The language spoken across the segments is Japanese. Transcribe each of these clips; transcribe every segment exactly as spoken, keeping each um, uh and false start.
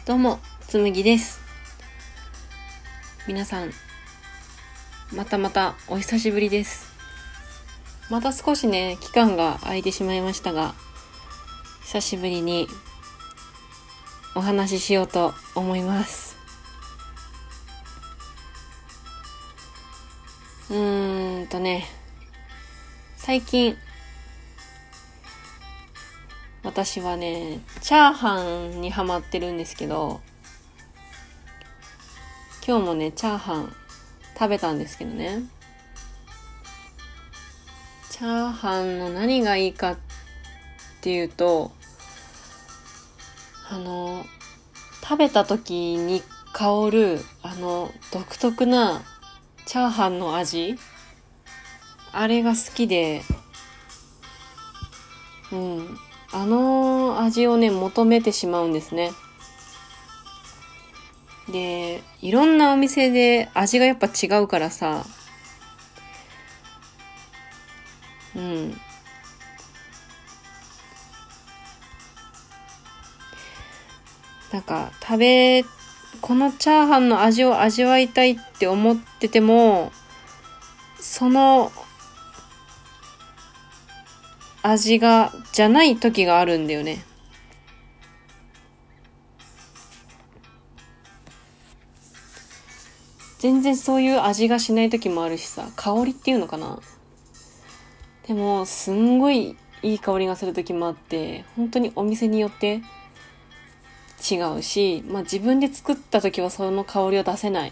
どうも、つむぎです。皆さん、またまたお久しぶりです。また少しね、期間が空いてしまいましたが、久しぶりにお話ししようと思います。うーんとね、最近、私はね、チャーハンにハマってるんですけど、今日もね、チャーハン食べたんですけどね。チャーハンの何がいいかっていうと、あの、食べた時に香る、あの、独特なチャーハンの味、あれが好きで、うん。あの味をね、求めてしまうんですね。で、いろんなお店で味がやっぱ違うからさ、うん。なんか、食べ、このチャーハンの味を味わいたいって思ってても、その味が、じゃない時があるんだよね。全然そういう味がしない時もあるしさ、香りっていうのかな。でも、すんごいいい香りがする時もあって、本当にお店によって違うし、まあ自分で作った時はその香りを出せない。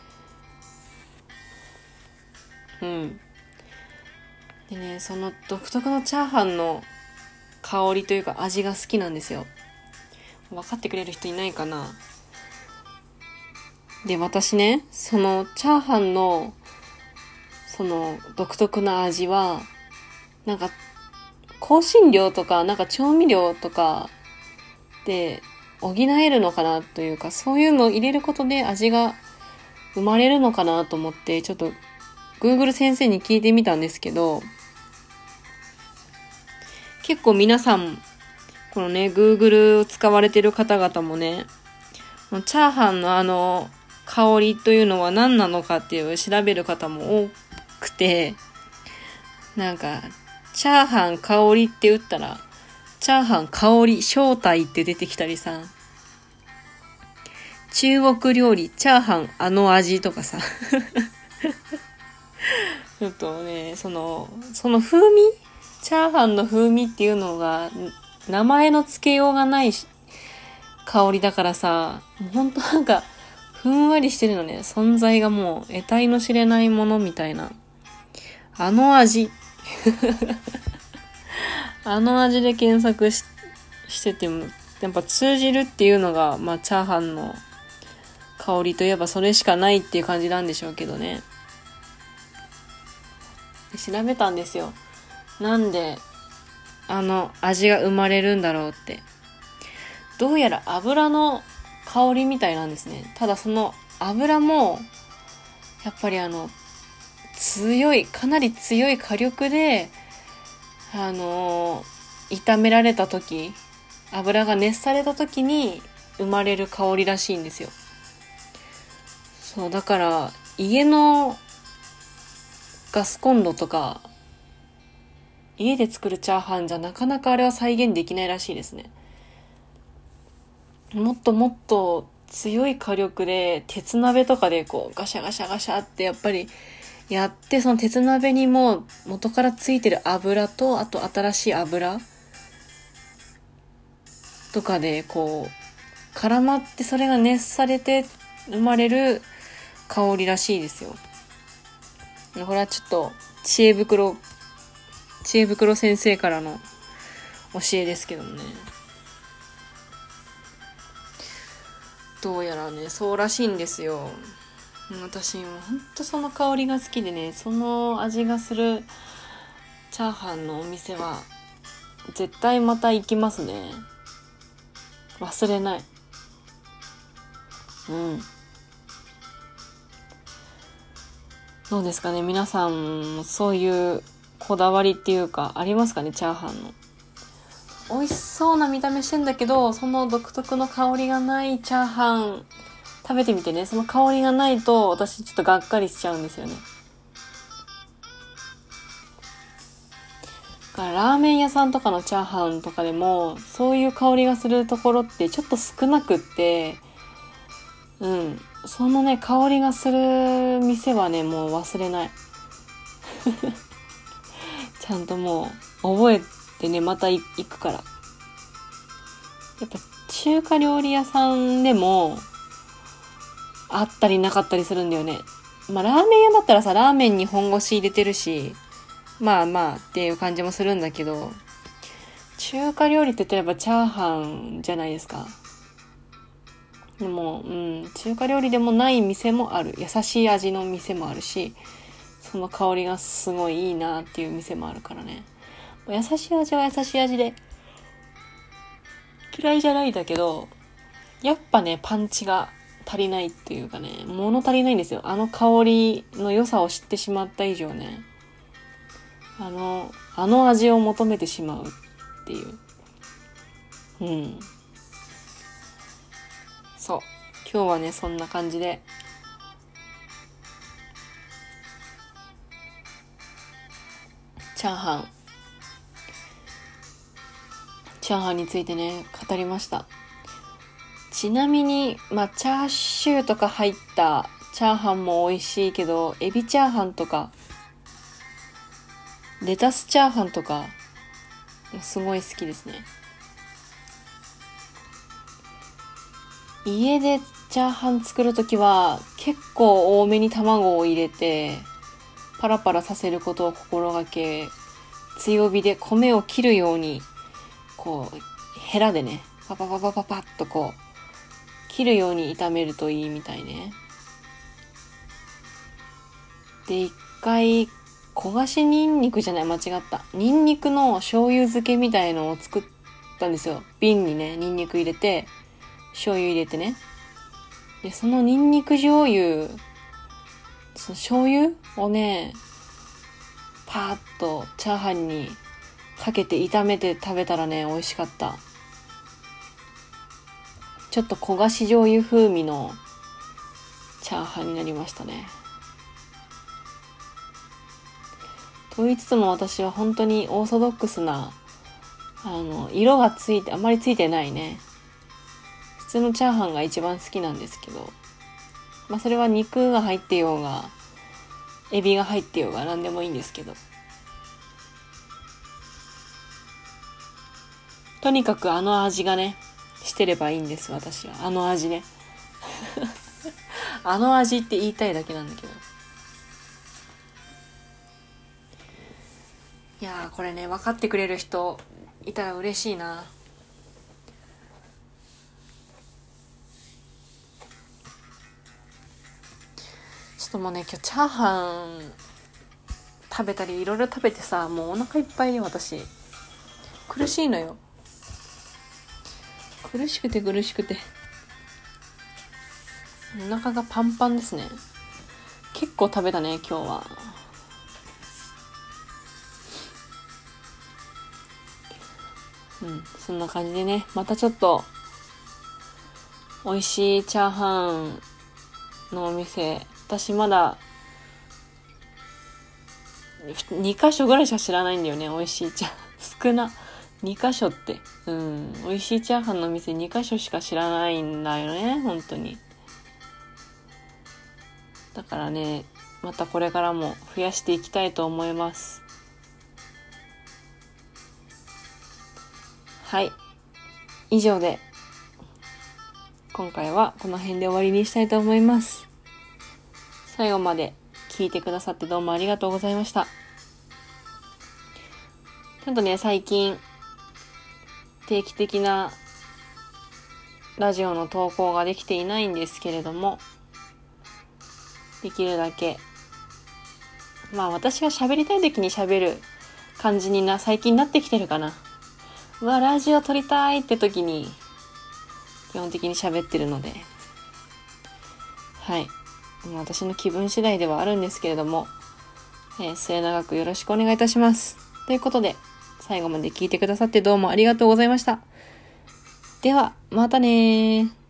うん。でね、その独特のチャーハンの香りというか味が好きなんですよ。分かってくれる人いないかな。で、私ね、そのチャーハンのその独特な味は、なんか香辛料とかなんか調味料とかで補えるのかなというか、そういうのを入れることで味が生まれるのかなと思って、ちょっと Google 先生に聞いてみたんですけど、結構皆さん、このね、Google を使われてる方々もね、チャーハンのあの、香りというのは何なのかっていう調べる方も多くて、なんか、チャーハン香りって打ったら、チャーハン香り正体って出てきたりさ、中国料理チャーハンあの味とかさ、ちょっとね、その、その風味チャーハンの風味っていうのが、名前の付けようがない香りだからさ、ほんとなんか、ふんわりしてるのね。存在がもう、得体の知れないものみたいな。あの味。あの味で検索 し, してても、やっぱ通じるっていうのが、まあ、チャーハンの香りといえばそれしかないっていう感じなんでしょうけどね。で調べたんですよ。なんで、あの味が生まれるんだろうって。どうやら油の香りみたいなんですね。ただその油も、やっぱりあの、強い、かなり強い火力で、あのー、炒められた時、油が熱された時に生まれる香りらしいんですよ。そう、だから、家のガスコンロとか、家で作るチャーハンじゃなかなかあれは再現できないらしいですね。もっともっと強い火力で鉄鍋とかでこうガシャガシャガシャってやっぱりやって、その鉄鍋にもう元からついてる油と、あと新しい油とかでこう絡まって、それが熱されて生まれる香りらしいですよ。これはちょっと知恵袋知恵袋先生からの教えですけどもね。どうやらね、そうらしいんですよ。私もほんとその香りが好きでね、その味がするチャーハンのお店は絶対また行きますね。忘れない。うん。どうですかね、皆さんもそういうこだわりっていうかありますかね、チャーハンの。 美味しそうな見た目してんだけど、その独特の香りがないチャーハン食べてみてね。その香りがないと私ちょっとがっかりしちゃうんですよね。だからラーメン屋さんとかのチャーハンとかでもそういう香りがするところってちょっと少なくって、うん、そのね香りがする店はねもう忘れないちゃんともう覚えてねまた行くから。やっぱ中華料理屋さんでもあったりなかったりするんだよね。まあラーメン屋だったらさ、ラーメンに本腰入れてるし、まあまあっていう感じもするんだけど、中華料理って言えばチャーハンじゃないですか。でも、うん、中華料理でもない店もある。優しい味の店もあるし、その香りがすごいいいなっていう店もあるからね。優しい味は優しい味で嫌いじゃないんだけど、やっぱねパンチが足りないっていうかね、物足りないんですよ。あの香りの良さを知ってしまった以上ね、あのあの味を求めてしまうっていう。うん、そう、今日はねそんな感じでチャーハンチャーハンについてね語りました。ちなみにまあチャーシューとか入ったチャーハンも美味しいけど、エビチャーハンとかレタスチャーハンとかすごい好きですね。家でチャーハン作るときは結構多めに卵を入れてパラパラさせることを心がけ、強火で米を切るようにこうヘラでねパパパパパパッとこう切るように炒めるといいみたいね。で一回焦がしニンニクじゃない間違ったニンニクの醤油漬けみたいのを作ったんですよ。瓶にねニンニク入れて醤油入れてね、でそのニンニク醤油その醤油をねパーッとチャーハンにかけて炒めて食べたらね美味しかった。ちょっと焦がし醤油風味のチャーハンになりましたね。と言いつつも私は本当にオーソドックスなあの色がついてあまりついてないね普通のチャーハンが一番好きなんですけど、まあそれは肉が入ってようがエビが入ってようが何でもいいんですけど、とにかくあの味がねしてればいいんです。私はあの味ねあの味って言いたいだけなんだけど、いやーこれね分かってくれる人いたら嬉しいな。ちょっともうね今日チャーハン食べたりいろいろ食べてさ、もうお腹いっぱいよ私。苦しいのよ、苦しくて苦しくてお腹がパンパンですね。結構食べたね今日は。うん、そんな感じでね、またちょっと美味しいチャーハンのお店、私まだにかしょぐらいしか知らないんだよね。美味しいチャー少なにかしょって、うん、美味しいチャーハンのお店にかしょしか知らないんだよね本当に。だからねまたこれからも増やしていきたいと思います。はい、以上で今回はこの辺で終わりにしたいと思います。最後まで聞いてくださってどうもありがとうございました。ちょっとね最近定期的なラジオの投稿ができていないんですけれども、できるだけまあ私が喋りたい時に喋る感じにな最近なってきてるかな。うわラジオ撮りたいって時に基本的に喋ってるので、はい、私の気分次第ではあるんですけれども、えー、末永くよろしくお願いいたします。ということで最後まで聞いてくださってどうもありがとうございました。では、またねー。